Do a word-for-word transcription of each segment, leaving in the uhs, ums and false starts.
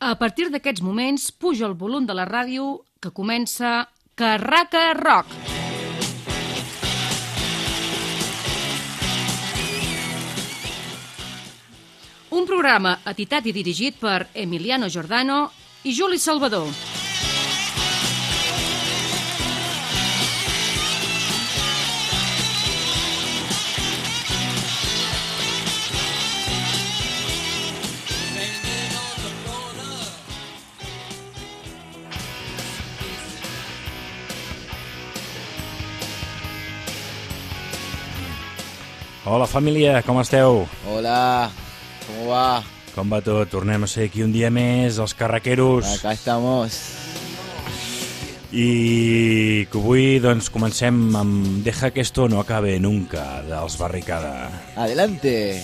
A partir d'aquests moments, puja el volum de la ràdio que comença Carraca Rock. Un programa editat i dirigit per Emiliano Giordano i Juli Salvador. Hola família, com esteu? Hola, ¿cómo va? Com va tot? Tornem a ser aquí un dia més, els carraqueros. Acá estamos. I que avui doncs, comencem amb Deja que esto no acabe nunca, dels Barricada. Adelante.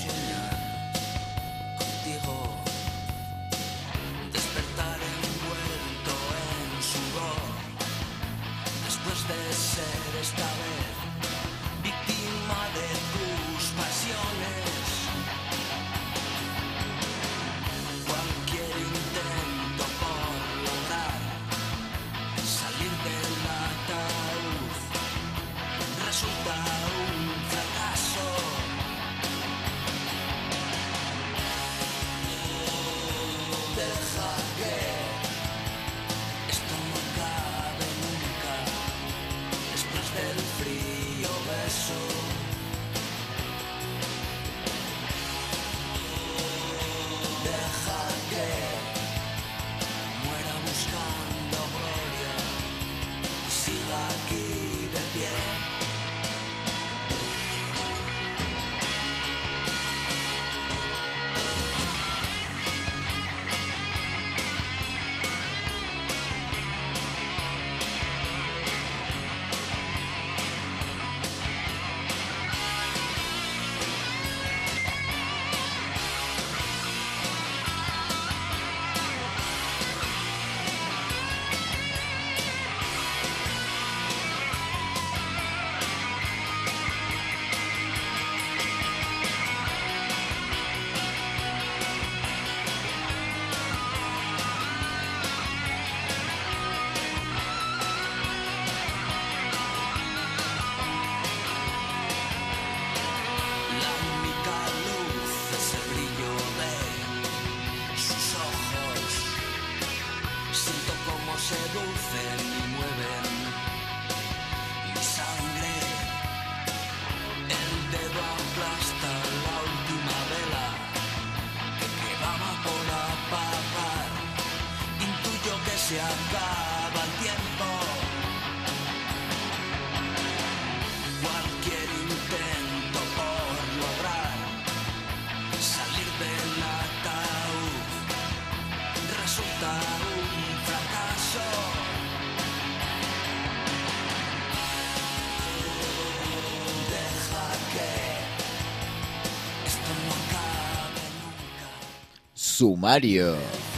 Sumario.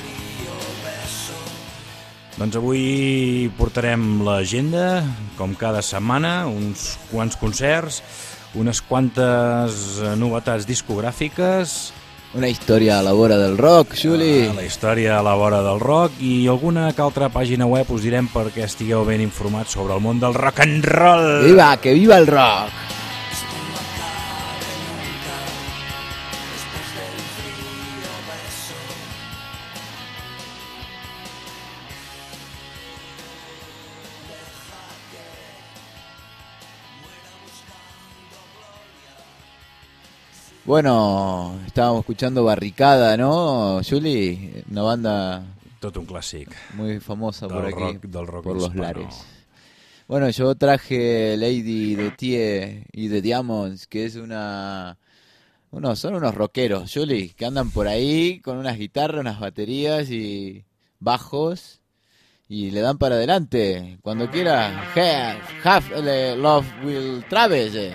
Doncs avui portarem l'agenda, com cada setmana, uns quants concerts, unes quantes novetats discogràfiques. Una història a la vora del rock, Juli. Ah, la història a la vora del rock i alguna que altra pàgina web us direm perquè estigueu ben informats sobre el món del rock and roll. Viva, que viva el rock! Bueno, estábamos escuchando Barricada, ¿no, Juli? Una banda... Tot un clàssic. Muy famosa del por aquí, rock, del rock por los hispano. lares. Bueno, yo traje Lady de Tie y The Diamonds, que es una... Uno, son unos rockeros, Juli, que andan por ahí con unas guitarras, unas baterías y bajos y le dan para adelante. Cuando quiera, have, have love will Travis. Eh.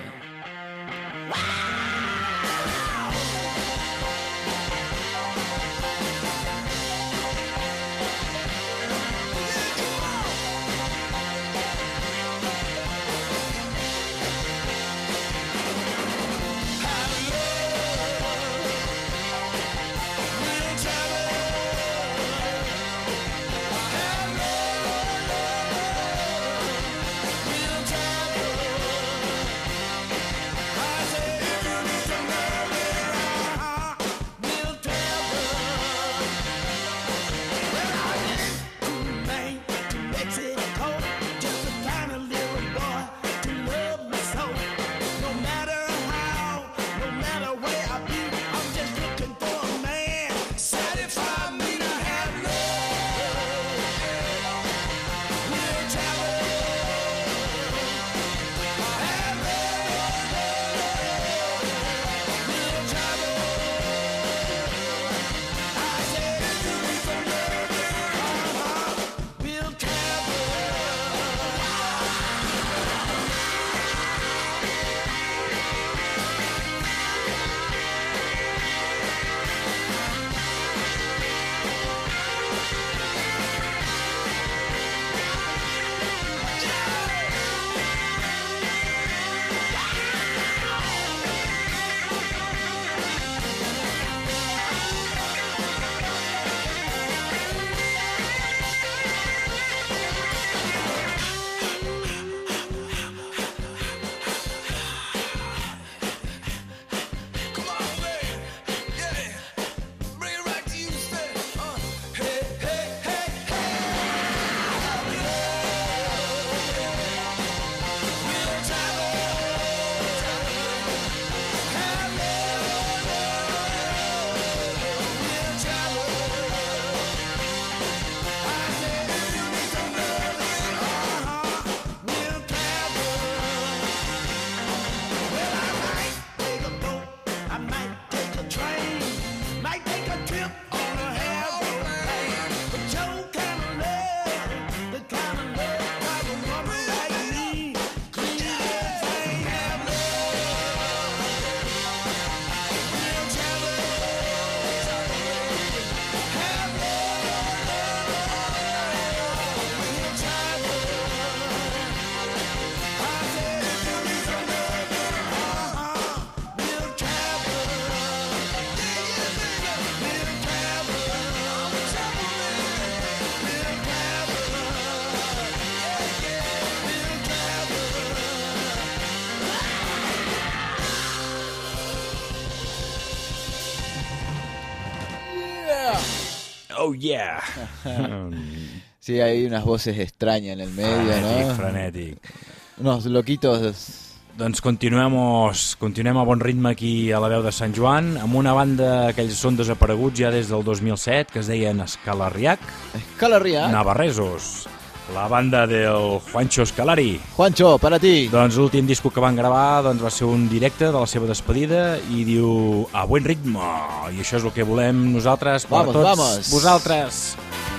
Oh yeah. Sí, hay unas voces extrañas en el medio, Frenètic, ¿no? frenètic. Unos loquitos. Doncs continuem, continuem a bon ritme aquí a la veu de Sant Joan, amb una banda que ells són desapareguts ja des del dos mil set, que es deien Escalarriac. Escalarriac. Navarresos. La banda del Juancho Escalari. Juancho, para ti. Doncs l'últim disco que van gravar doncs, va ser un directe de la seva despedida i diu a buen ritmo. I això és el que volem nosaltres per vamos, tots vamos. vosaltres.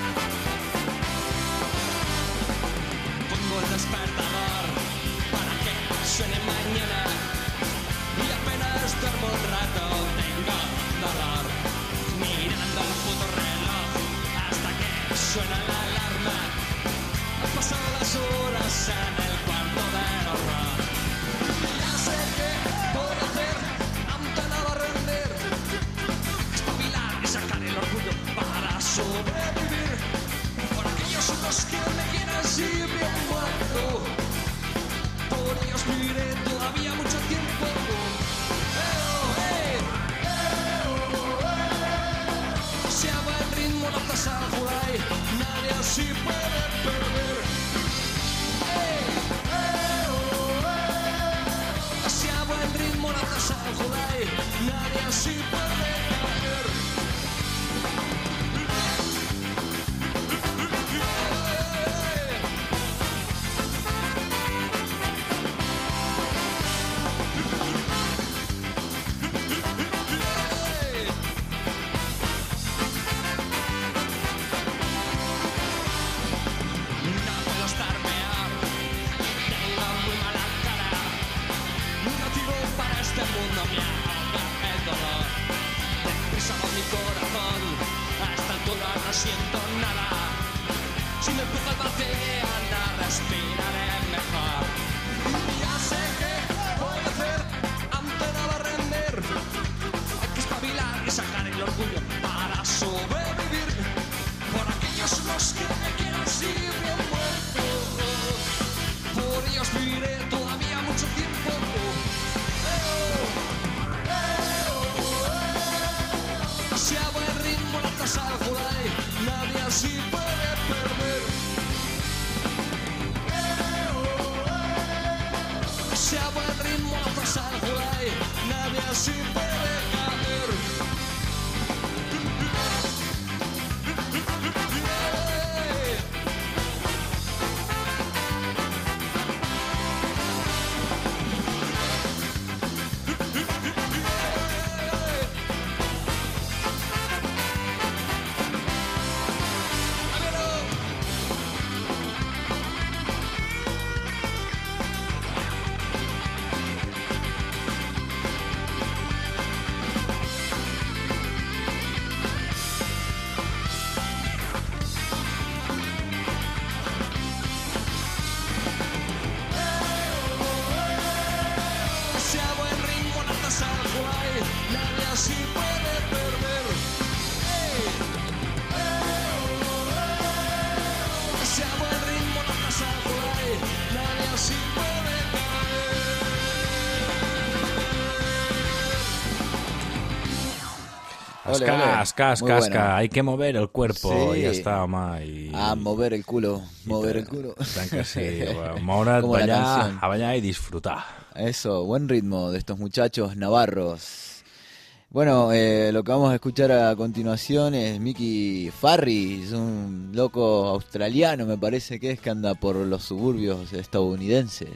Ska, ska, ska, ska. Hay que mover el cuerpo. Sí. Ya está, home. I... Ah, mover el culo. Mover el culo. Tant que sí. Moure't, ballar, a ballar y disfrutar. Eso, buen ritmo de estos muchachos navarros. Bueno, eh, lo que vamos a escuchar a continuación es Mickey Farris, un loco australiano, me parece que es, que anda por los suburbios estadounidenses.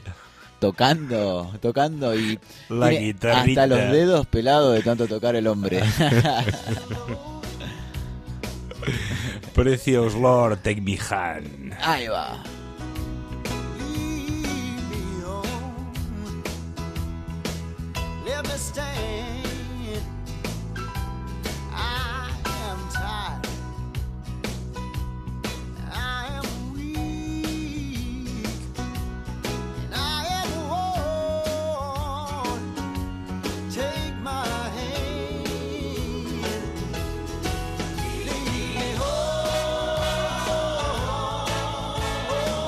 Tocando, tocando y la guitarrita. Hasta los dedos pelados de tanto tocar el hombre. Precious Lord, take me hand. Ahí va. Oh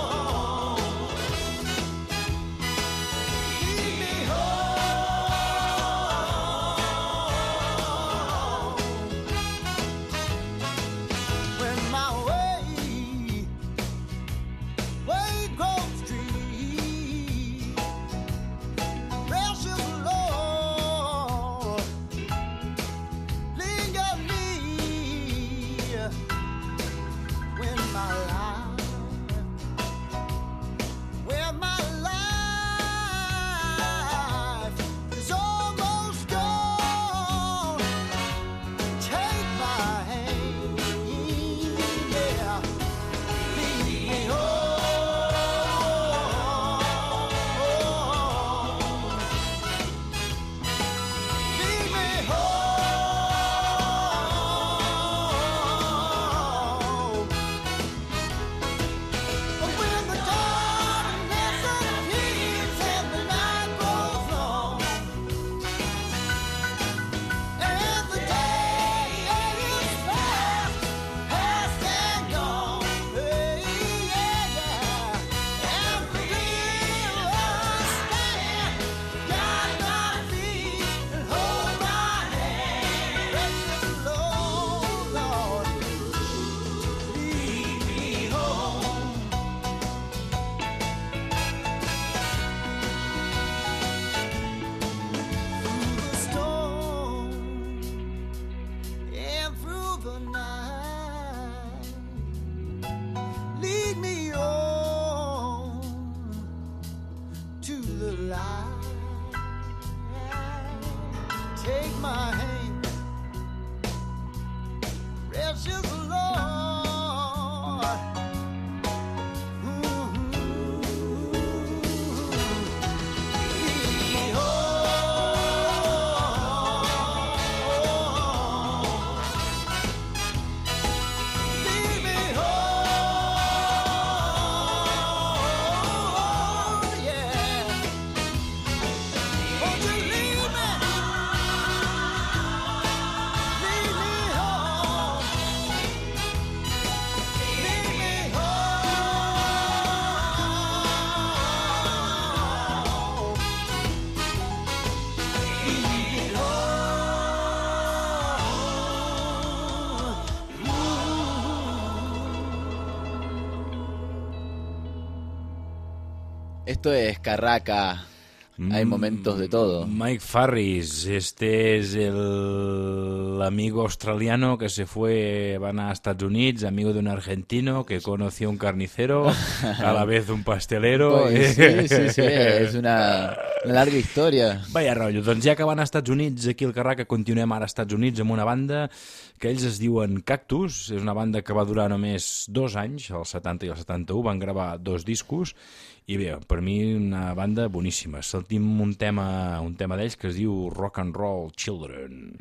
light. Take my hand, precious Lord. Mm-hmm. Lead me home, yeah. Won't you lead me? Lead me home. Lead me home. Lead me Esto es Carraca. Hay momentos de todo. Mike Farris, este es el amigo australiano que se fue, van a Estados Unidos, amigo de un argentino que conoció un carnicero, a la vez un pastelero. Pues, sí, sí, sí, és una, una larga història. Vaya rotllo, doncs ja que van a Estats Units, aquí al Carraca continuem ara a Estats Units amb una banda que ells es diuen Cactus, és una banda que va durar només dos anys, el setanta i el setanta-u, van gravar dos discos, i bé, per mi una banda boníssima. Sentim un tema, un tema d'ells que es diu Rock and Roll Children.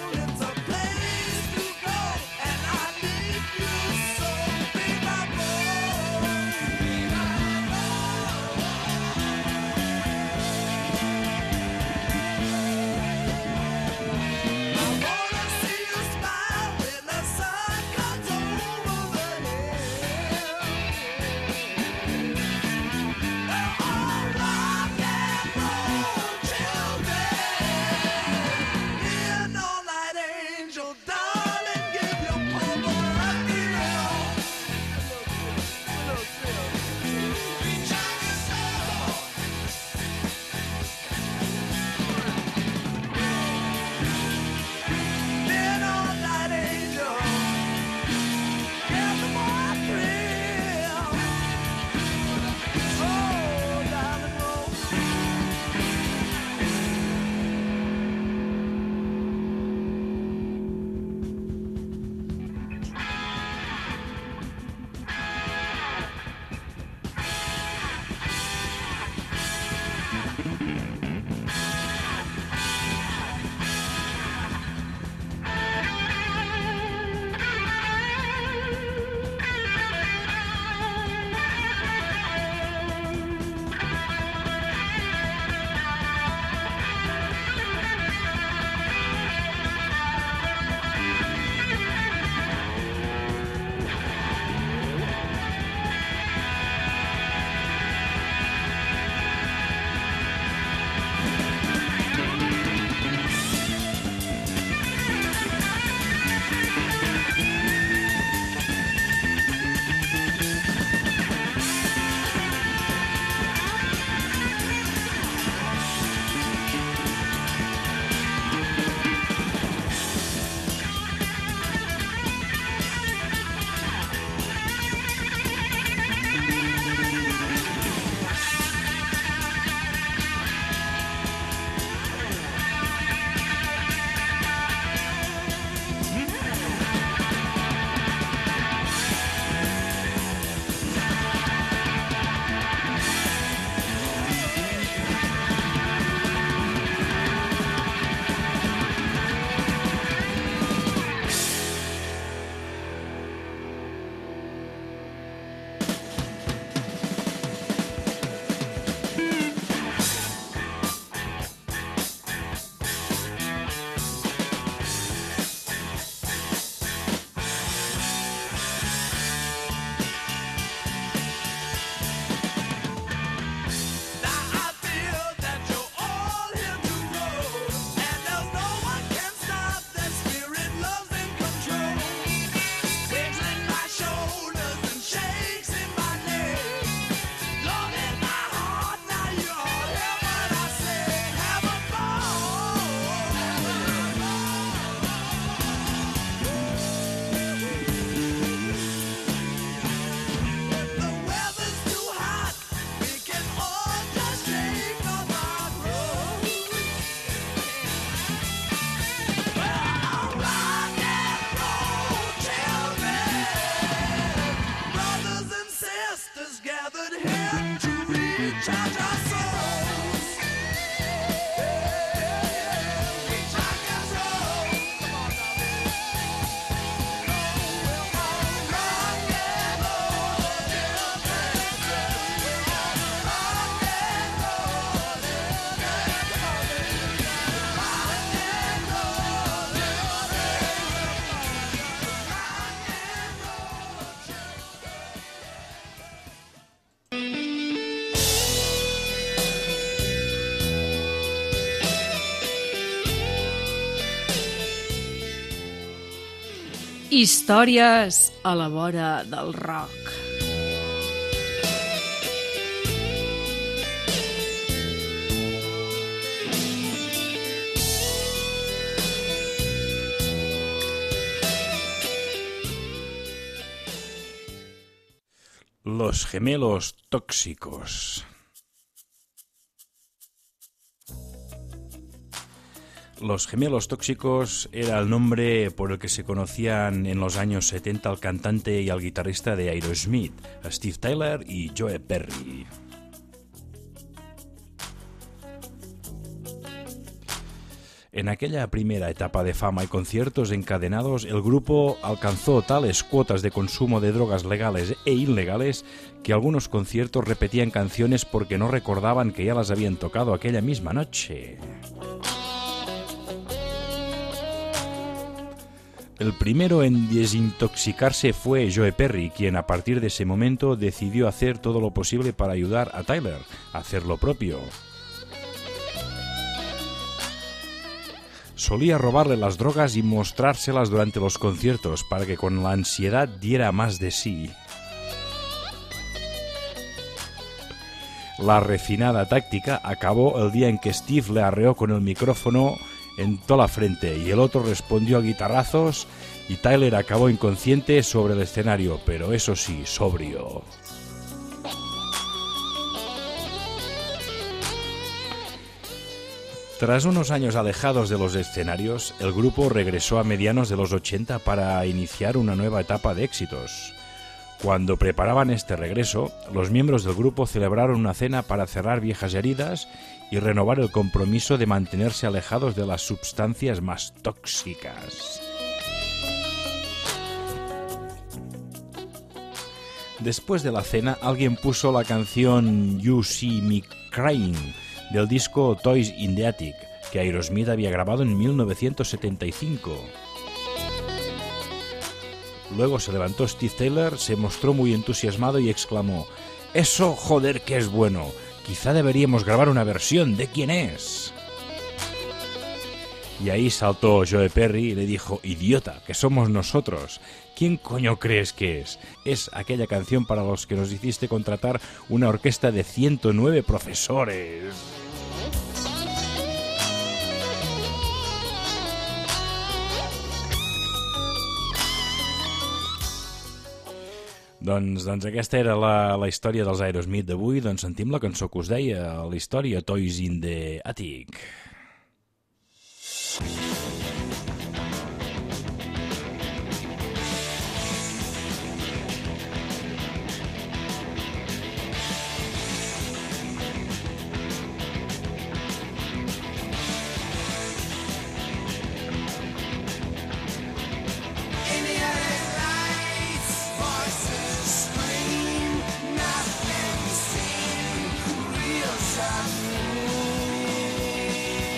home. Històries a la vora del rock. Los gemelos tóxicos. Los gemelos tóxicos era el nombre por el que se conocían en los años setenta al cantante y al guitarrista de Aerosmith, Steve Tyler y Joe Perry. En aquella primera etapa de fama y conciertos encadenados, el grupo alcanzó tales cuotas de consumo de drogas legales e ilegales que algunos conciertos repetían canciones porque no recordaban que ya las habían tocado aquella misma noche. El primero en desintoxicarse fue Joe Perry, quien a partir de ese momento decidió hacer todo lo posible para ayudar a Tyler a hacer lo propio. Solía robarle las drogas y mostrárselas durante los conciertos para que con la ansiedad diera más de sí. La refinada táctica acabó el día en que Steve le arreó con el micrófono en toda la frente y el otro respondió a guitarrazos y Tyler acabó inconsciente sobre el escenario, pero eso sí, sobrio. Tras unos años alejados de los escenarios, el grupo regresó a medianos de los ochenta para iniciar una nueva etapa de éxitos. Cuando preparaban este regreso, los miembros del grupo celebraron una cena para cerrar viejas heridas y renovar el compromiso de mantenerse alejados de las sustancias más tóxicas. Después de la cena, alguien puso la canción You See Me Crying del disco Toys in the Attic, que Aerosmith había grabado en mil novecientos setenta y cinco. Luego se levantó Steve Tyler, se mostró muy entusiasmado y exclamó: «¡Eso, joder, que es bueno! Quizá deberíamos grabar una versión de quién es». Y ahí saltó Joe Perry y le dijo: «Idiota, que somos nosotros. ¿Quién coño crees que es? Es aquella canción para los que nos hiciste contratar una orquesta de ciento nueve profesores». Doncs, doncs aquesta era la, la història dels Aerosmith d'avui. Doncs sentim la cançó que us deia, la història Toys in the Attic. Nothing seen, real time.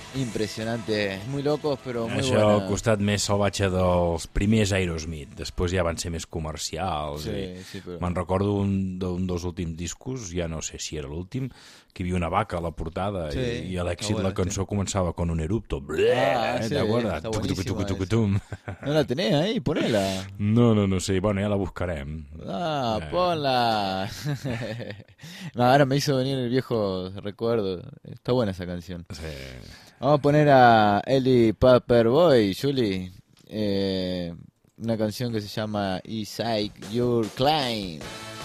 impressionantes, muy locos, però muy Això al buenas. costat més salvatge dels primers Aerosmith. Després ja van ser més comercials. Sí, i sí, però... Me'n recordo un, d'un dels últims discos, ja no sé si era l'últim, que hi havia una vaca a la portada Sí, i, i a l'èxit está bueno la cançó començava con un erupto. Ah, Eh, sí, ¿te acuerdas? está Tuc, tuc, tuc, buenísima tuc, esa. tum. ¿No la tenés ahí? Ponela. No, no, no sé. Bueno, ja la buscarem. Ah, Eh. ponla. No, ahora me hizo venir el viejo recuerdo. Está buena esa canción. Sí. Vamos a poner a Ellie Paperboy, Julie. Eh, una canción que se llama Isaac Your Klein.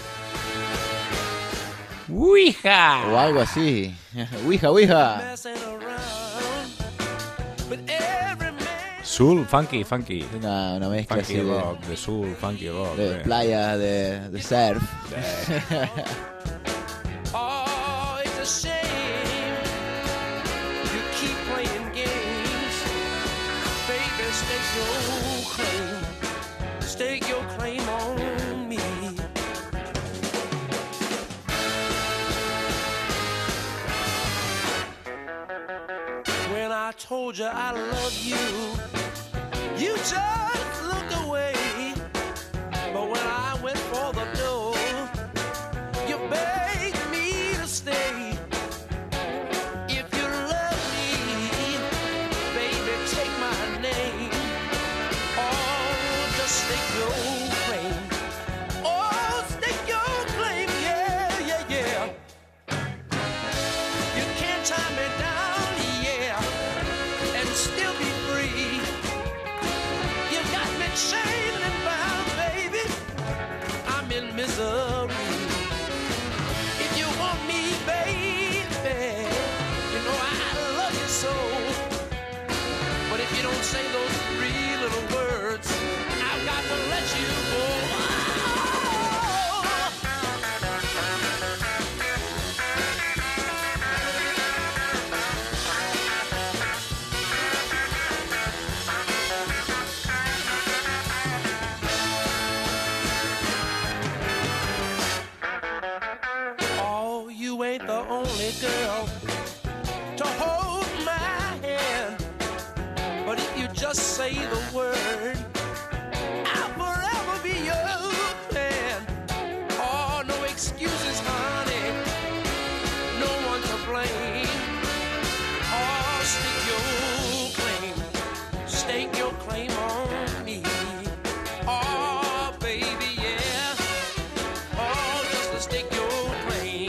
Ouija! O algo así. Ouija, ouija. Messing around with every man. Soul, funky, funky. Una, una mezcla Funky así de, rock, de soul, funky rock. de eh. playa, de, de surf. Oh, it's a shame you keep playing games. Baby, stake your claim. Stake your claim on me. When I told you I love you, you just looked away. But when I went for the door, you begged me to stay. If you love me, baby, take my name. Oh, just stake your claim. Oh, stake your claim, yeah, yeah, yeah. You can't tie me down, yeah, and still be free. You got me chained and bound, baby. I'm in misery. If you want me, baby, you know I love you so. But if you don't say those three little words, I've got to let you go. Oh, you ain't the only girl to hold my hand. But if you just say the word, I'll forever be your man. Oh, no excuses, honey. No one to blame. Oh, stake your claim. Stake your claim on me. Oh, baby, yeah. Oh, just to stake your claim.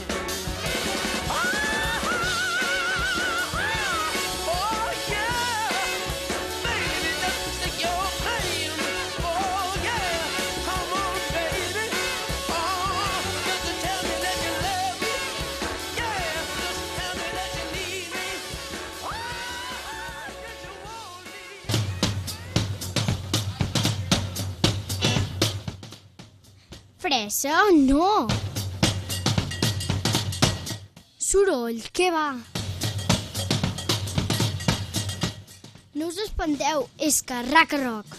Oh, yeah. Baby, just to stake your claim. Oh, yeah. Come on, baby. Oh, just to tell me that you love me. Yeah, just tell me that you need me. Oh, that you want me. Fressa, no! Soroll, què va? No us espanteu, és que Raca Rock.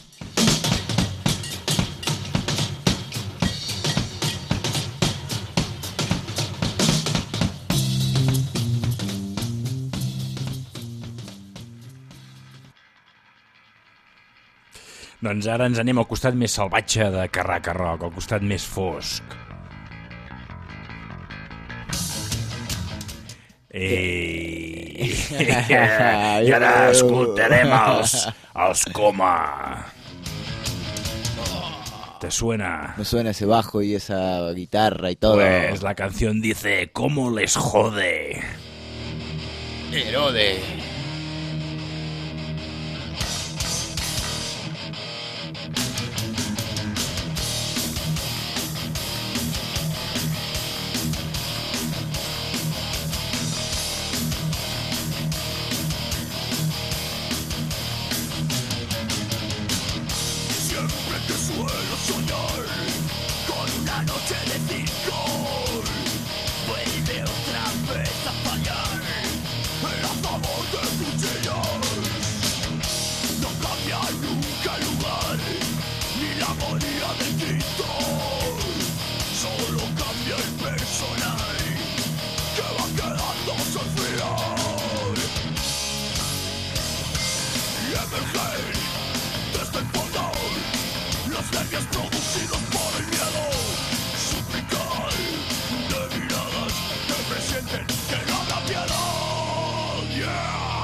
Doncs ara ens anem al costat més salvatge de Carraca Rock, al costat més fosc. Ei! I ara escoltarem els, els Coma. ¿Te suena? Me suena ese bajo y esa guitarra y todo. Pues la canción dice ¿Cómo les jode? Herode. Siempre que suelo soñar con una noche de circo, vuelve otra vez a fallar el a favor de producidos por el miedo, suplicar de miradas que presienten que no habrá piedad. Yeah.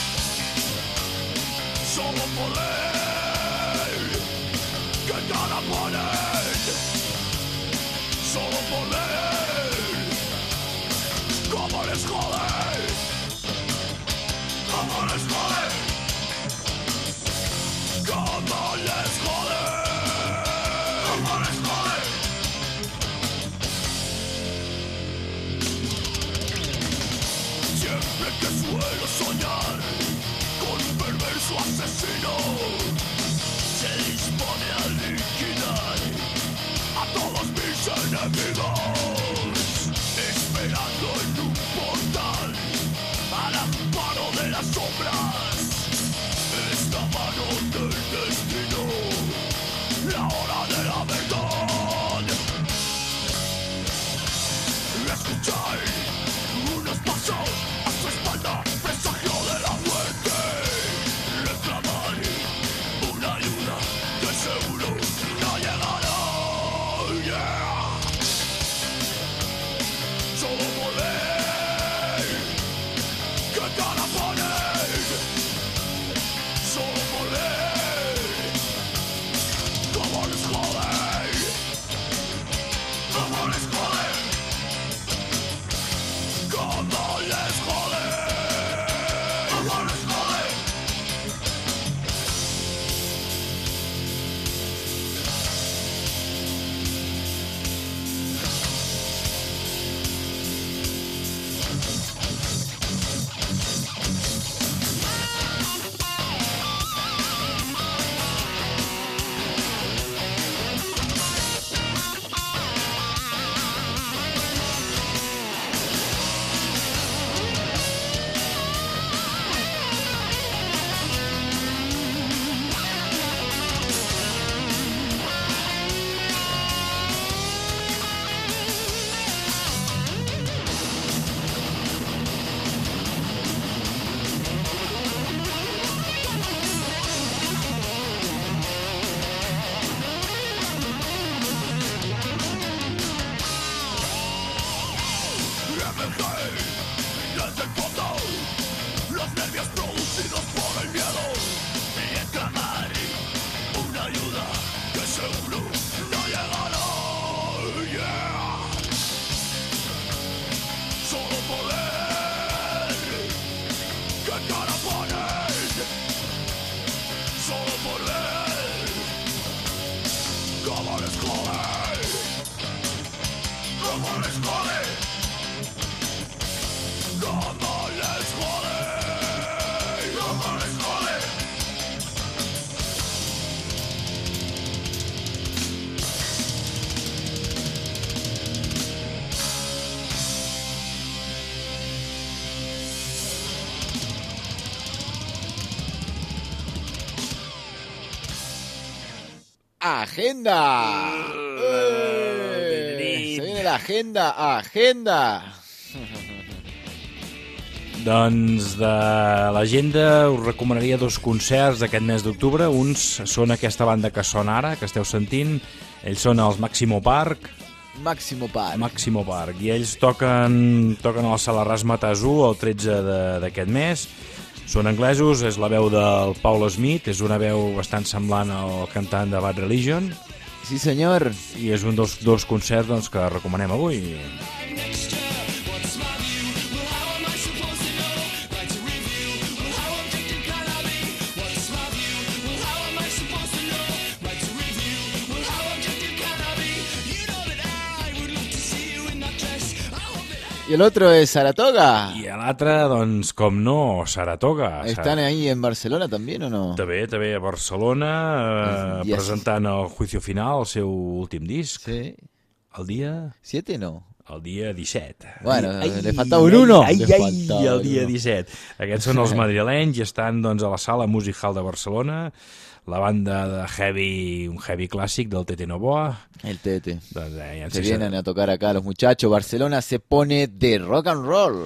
Solo poder que nada ponen, solo poder. ¿Cómo les jode? ¿Cómo les jode? ¿Cómo les jode? ¿Cómo les jode? Siempre que suelo soñar con un perverso asesino, se dispone a liquidar a todos mis enemigos, esperando en un portal al amparo de las sombras. Esta mano del destino, la hora de la verdad. Escuchar unos pasos a su espalda, presagio de la muerte. Reclamar una ayuda que seguro no llegará. Yeah. Solo poder que cara poner, solo poder. ¿Cómo les jode? ¿Cómo les jode? ¿Cómo les jode? ¿Cómo les jode? Emerger desde el fondo los nervios producidos por el miedo y reclamar una ayuda que seguro no llegará. Yeah. Solo poder que cara ponen, solo poder. ¿Cómo les jode? ¿Cómo les jode? ¿Cómo les jode? ¿Cómo les jode? ¡Agenda! ¡Eh! Se viene la agenda, agenda. Doncs de l'agenda us recomanaria dos concerts d'aquest mes d'octubre. Uns són aquesta banda que sona ara, que esteu sentint. Ells són els Maximo Park. Máximo Park. Maximo Park. I ells toquen, toquen a la sala Razzmatazz el tretze d'aquest mes. Són anglesos, és la veu del Paul Smith, és una veu bastant semblant al cantant de Bad Religion. Sí, senyor. I és un dels dos concerts doncs, que recomanem avui. ¿Y el otro es Saratoga? I l'altre, doncs, com no, Saratoga. ¿Están ahí en Barcelona también o no? També, també a Barcelona, eh, Yes. presentant el Juicio Final, el seu últim disc. Sí. El dia... ¿Siete no? El dia disset. Bueno, le faltaba un uno. Ai, Le ai, faltaba el un dia uno. disset. Aquests són els madrilenys i estan doncs, a la sala Music Hall de Barcelona, la banda de heavy, un heavy clàssic del Tete Novoa. El Tete. Doncs, eh, ja Se sé, vienen a tocar acá los muchachos. Barcelona se pone de rock and roll.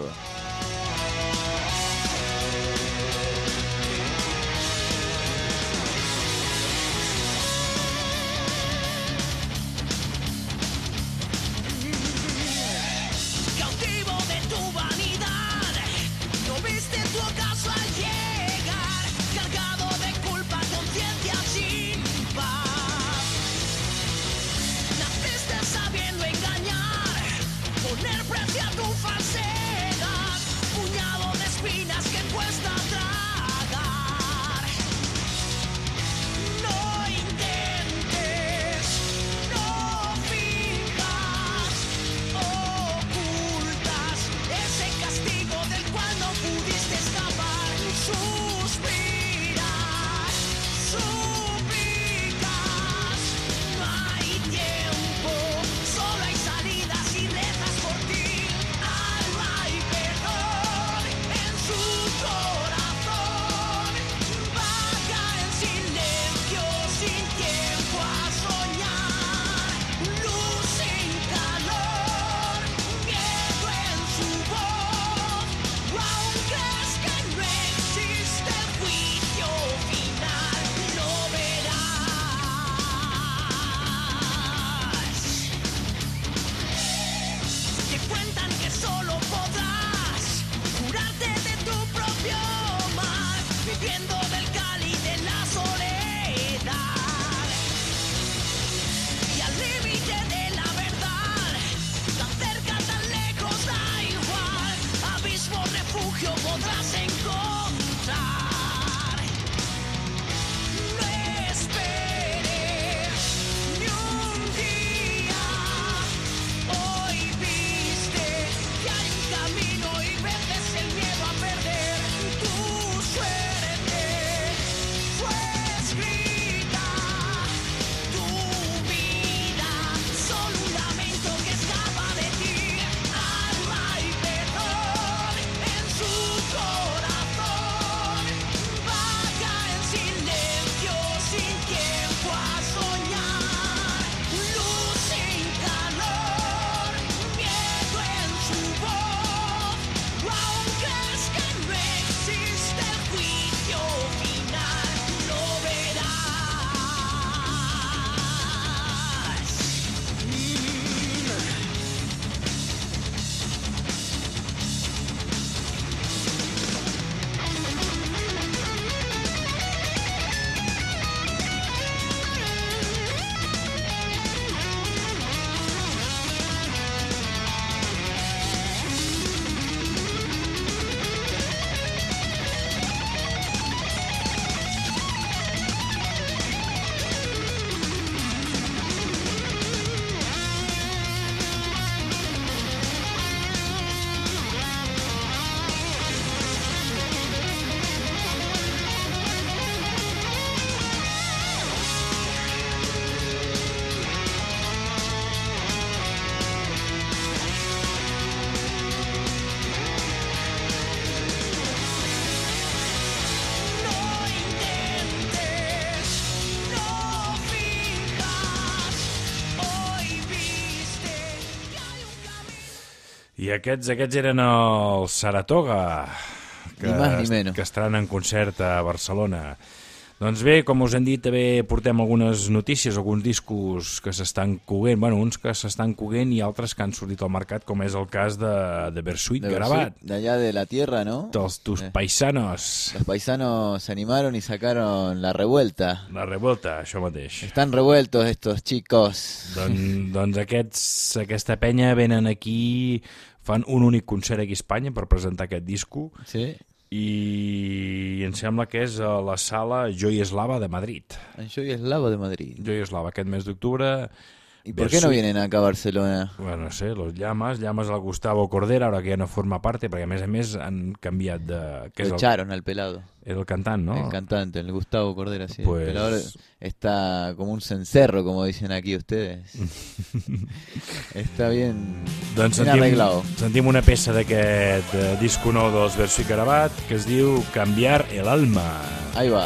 I aquests, aquests eren els Saratoga, que, Ni más ni menos. que estaran en concert a Barcelona. Doncs bé, com us hem dit, també portem algunes notícies, alguns discos que s'estan coguent, bueno, uns que s'estan coguent i altres que han sortit al mercat, com és el cas de, de Bersuit De Garabat, Bersuit, de allá de la tierra, ¿no? dels tus Eh. paisanos. Los paisanos se animaron y sacaron la revuelta. La revolta, això mateix. Están revueltos estos chicos. Don, doncs aquests, aquesta penya venen aquí, fan un únic concert aquí a Espanya per presentar aquest disco ¿Sí? i em sembla que és a la sala Joy Eslava de Madrid. En Joy Eslava de Madrid. Joy Eslava, aquest mes d'octubre. ¿Y por qué no Bersuit- vienen acá a Barcelona? Bueno, no sé, los Llamas, Llamas al Gustavo Cordera, ara que ja no forma parte, perquè a més a més han canviat de... Que és Lo el, echaron al pelado. era el cantant, no? El cantante, el Gustavo Cordera, sí. Pues- Pero ahora está como un cencerro, como dicen aquí ustedes. Está bien, Doncs bien sentim, arreglado. sentim una peça d'aquest eh, disco nou dels Bersuit Garabat que es diu Cambiar el alma. Ahí va.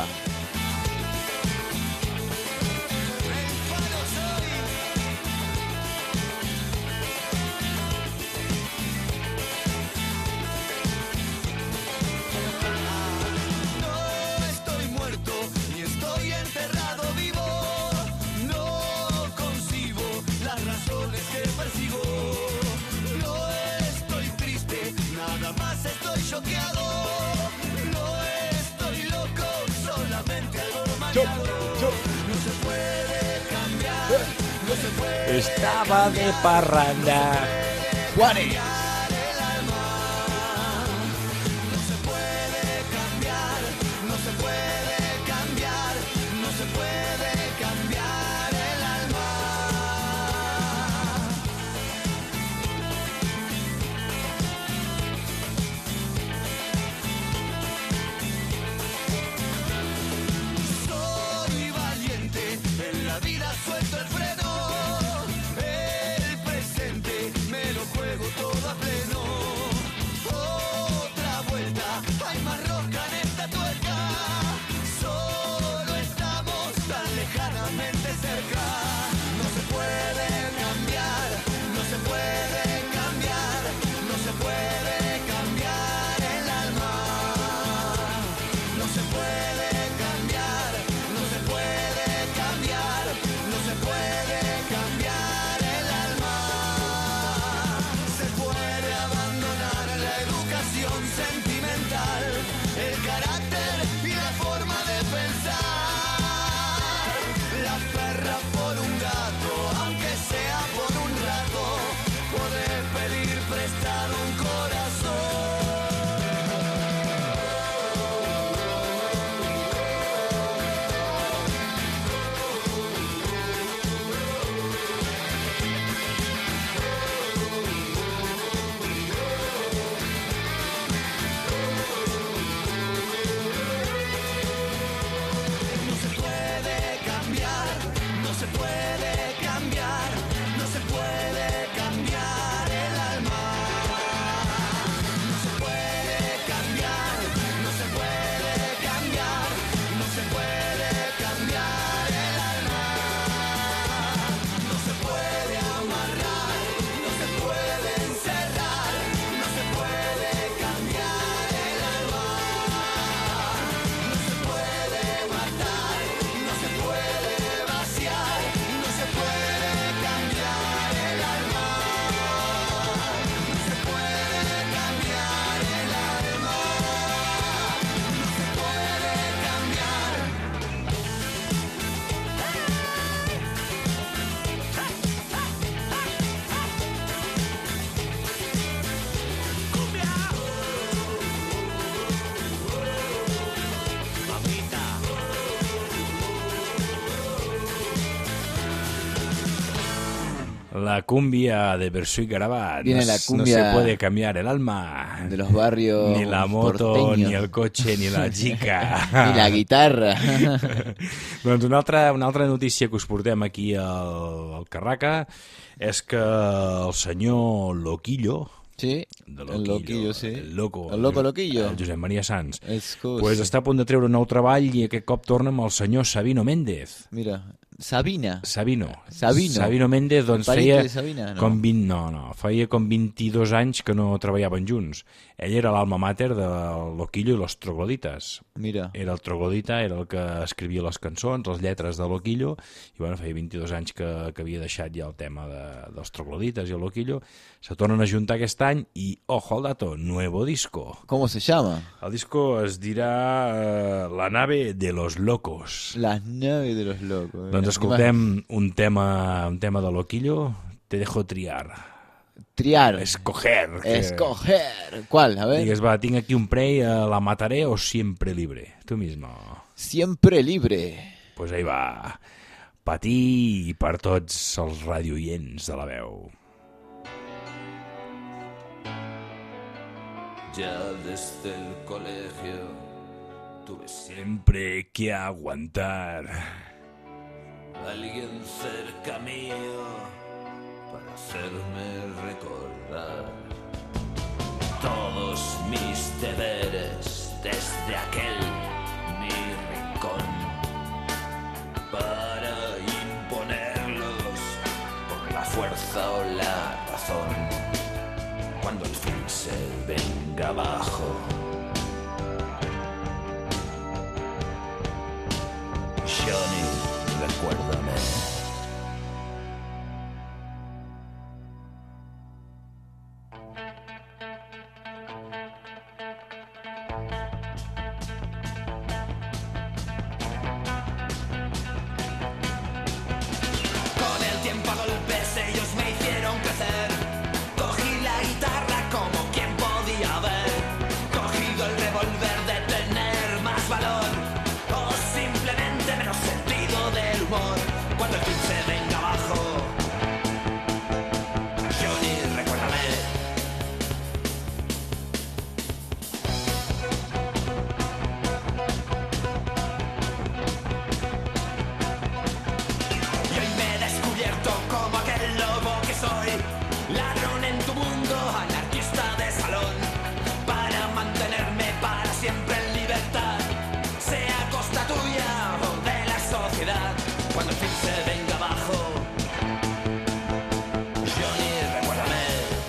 No estoy muerto ni estoy enterrado vivo. No concibo las razones que persigo. No estoy triste, nada más estoy choqueado. No estoy loco, solamente algo mareado. No se puede cambiar, no se puede Estava de parranda. Juanes. el alma. No se puede cambiar, no se puede cambiar, no se puede cambiar el alma. Soy valiente, en la vida suelto el freno. El presente me lo juego todo a pleno. Otra vuelta, hay más rosca en esta tuerca. Solo estamos tan lejanamente cerca. No se puede cambiar, no se puede cambiar, no se puede cambiar el alma. No se puede cambiar, no se puede cambiar, no se puede cambiar el alma. Se puede abandonar la educación sentimental, el carácter y la forma de pensar. La perra por un gato, aunque sea por un rato, poder pedir prestado un corazón. No se puede cambiar, no se puede cambiar, no se puede cambiar el alma. No se puede cambiar, no se puede cambiar, no se puede cambiar el alma. No se puede amarrar, no se puede encerrar, no se puede cambiar el alma. No se puede matar, no se puede vaciar, no se puede cambiar el alma. No se puede cambiar el alma. No se puede cambiar. La cumbia de Bersuit Garabat. Viene no, la s- no cumbia se puede cambiar el alma. De los barrios Ni la moto, porteños. ni el cotxe, ni la chica. Ni la guitarra. Doncs una altra, una altra notícia que us portem aquí al, al Carraca és que el senyor Loquillo, Sí, de el loquillo, sí. el loco, El loco loquillo. el Josep Maria Sans, Es cosa. pues està a punt de treure un nou treball i aquest cop torna amb el senyor Sabino Méndez. Mira, Sabina. Sabino. Sabino. Sabino Méndez, doncs Pariente feia de Sabina, no? com vint, no, no, feia com vint-i-dos anys que no treballaven junts. Ell era l'alma mater de Loquillo i los Troglodites. Mira. Era el troglodita, era el que escrivia les cançons, les lletres de Loquillo, i bueno, feia vint-i-dos anys que, que havia deixat ja el tema de, dels troglodites i el Loquillo. Se tornen a juntar aquest any i, ojo al dato, nuevo disco. ¿Cómo se llama? El disco es dirà uh, La nave de los locos. Las naves de los locos. Doncs escoltem un tema, un tema de Loquillo, Te dejo triar. Triar. Escoger. Que... Escoger. ¿Cuál? A ver. Digues, va, tinc aquí un prey, uh, la mataré o siempre libre. Tú mismo. Siempre libre. Pues ahí va. Per ti i per tots els radioients de la veu. Ya desde el colegio tuve Siempre que aguantar. alguien cerca mío para hacerme recordar todos mis deberes desde aquel mi rincón para imponerlos por la fuerza o la razón cuando el fin se venga abajo. Johnny, recuérdame. Con el tiempo a golpes ellos me hicieron crecer. Cogí la guitarra como quien podía haber cogido el revólver de tener más valor o simplemente menos sentido del humor cuando el fin se venga abajo. Johnny, recuérdame. Y hoy me he descubierto como aquel lobo que soy, ladrón en tu mundo, anarquista de salón, para mantenerme para siempre en libertad, sea a costa tuya o de la sociedad, cuando el fin se venga abajo. Johnny, recuérdame.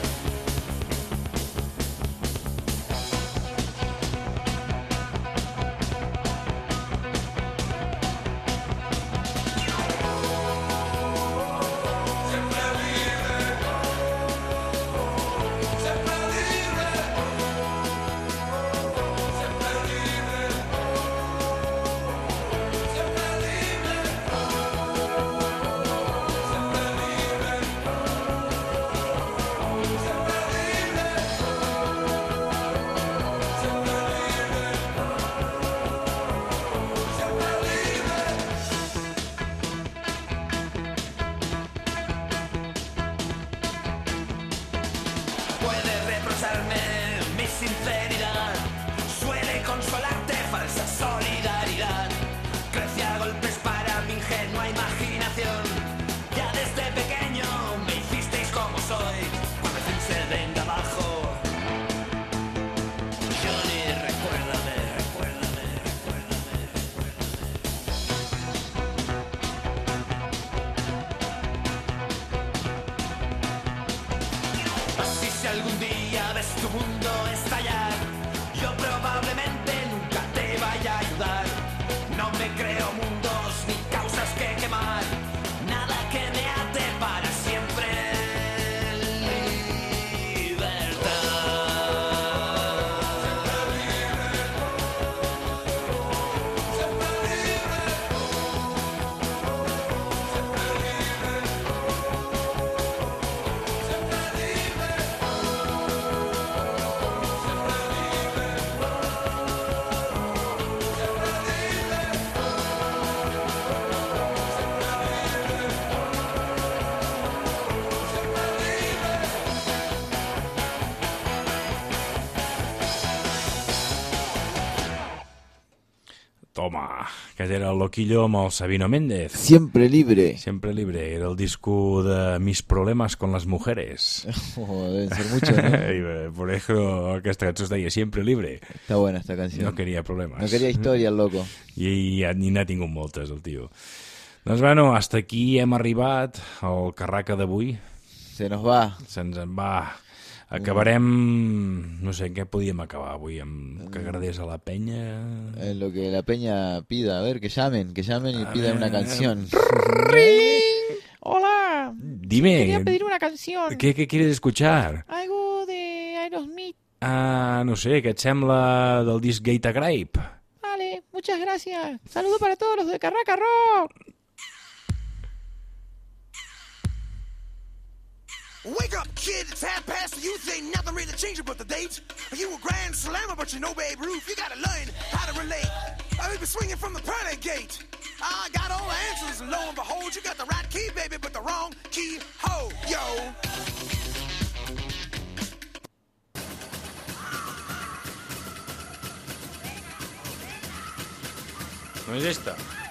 Puede reprocharme mi sinceridad, suele consolarte falsa solidaridad. Crece a golpes para mi ingenua imaginación. Ya desde pequeño me hicisteis como soy, cuando el fin se venga abajo. Johnny, recuérdame, recuérdame, recuérdame, recuérdame. Así si algún día ves tu mundo estallar, yo probablemente nunca te vaya a ayudar. No me creo mundos ni causas que quemar, nada que me ate para siempre. Toma, aquest era el Loquillo amb el Sabino Méndez. Siempre libre. Siempre libre, era el disco de Mis problemas con las mujeres. Oh, deben ser muchos, ¿no? I eh, por eso aquesta cançó es deia Siempre libre. Está buena esta canción. No queria problemes. No quería historia, el loco. I, i ni n'ha tingut moltes, el tio. Doncs bueno, hasta aquí hem arribat al Carraca d'avui. Se nos va. Se'ns en va. Acabarem... No sé, en què podíem acabar avui? Amb que agradés a la penya... Eh, lo que la peña pida. A ver, que llamen, que llamen y A pidan ver. una canción. Hola, Dime, quería pedir una canción. ¿qué, ¿qué quieres escuchar? Algo de Aerosmith. Ah, no sé, què et sembla del disc Gaita Grape? Vale, muchas gracias. Saludo para todos los de Carraca Rock. Wake up, kid, it's half past the youth. Ain't nothing really changing but the dates. You a grand slammer, but you know Babe Ruth. You gotta learn how to relate. I've been swinging from the pearly gate. I got all the answers, and lo and behold, you got the right key, baby, but the wrong key. Ho, yo. No és esta.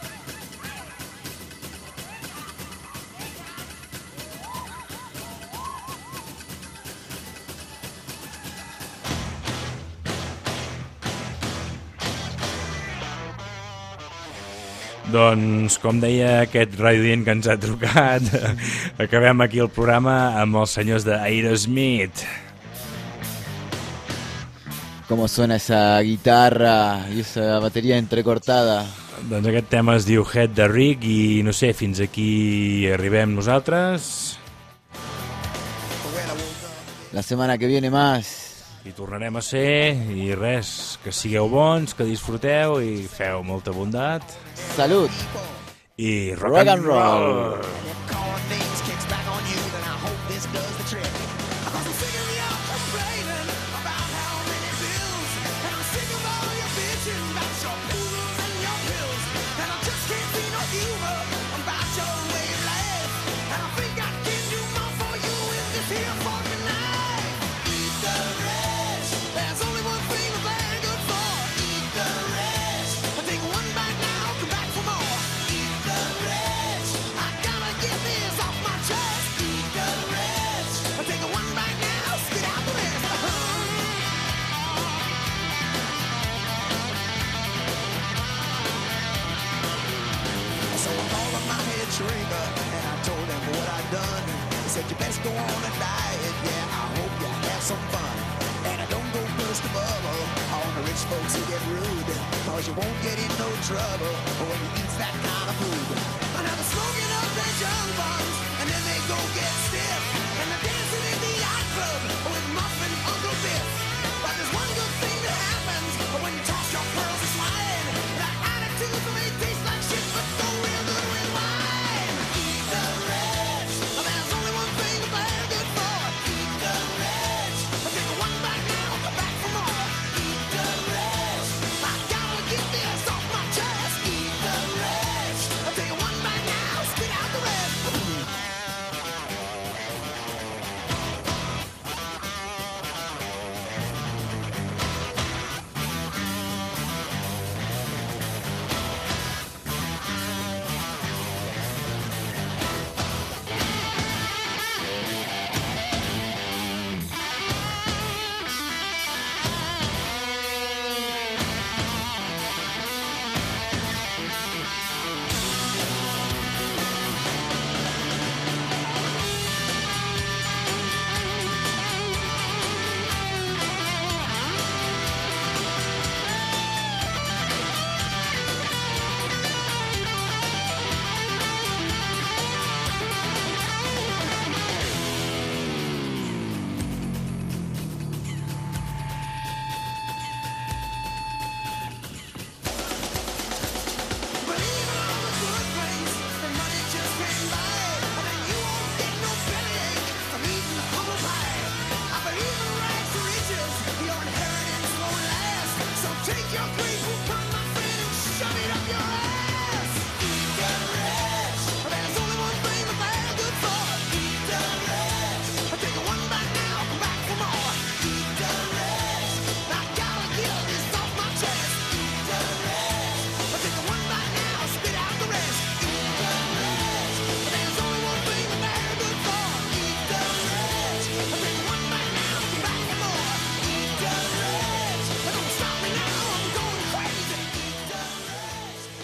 Doncs, com deia aquest radiodient que ens ha trucat, acabem aquí el programa amb els senyors d'Aerosmith. Cómo suena esa guitarra y esa batería entrecortada. Doncs aquest tema es diu Head the Rig i no sé, fins aquí arribem nosaltres. La semana que viene más. I tornarem a ser, i res, que sigueu bons, que disfruteu i feu molta bondat. Salud. I rock, Rock and and roll. roll. Calling names kicks back on you, then I hope this does the trick. Cause I'm sick of you complaining about how many bills, and I'm sick of all your bitching about your poodles and your pills, and I just can't see no humor about your way of life, and I think I can do more for you in this here fucking life. Eat the rest, there's only one thing I'm very good for. Eat the rest, I take one bite now, come back for more. Eat the rest, I gotta get this off my chest. Eat the rest, I take one bite now, spit out the rest. So I called up my head shrinker and I told him what I'd done. He said you best go on a diet, yeah, I hope you have some fun. And I don't go burst a bubble on the rich folks who get rude, cause you won't get in no trouble when you eat that kind of food. And I'm smoking up that junk bun,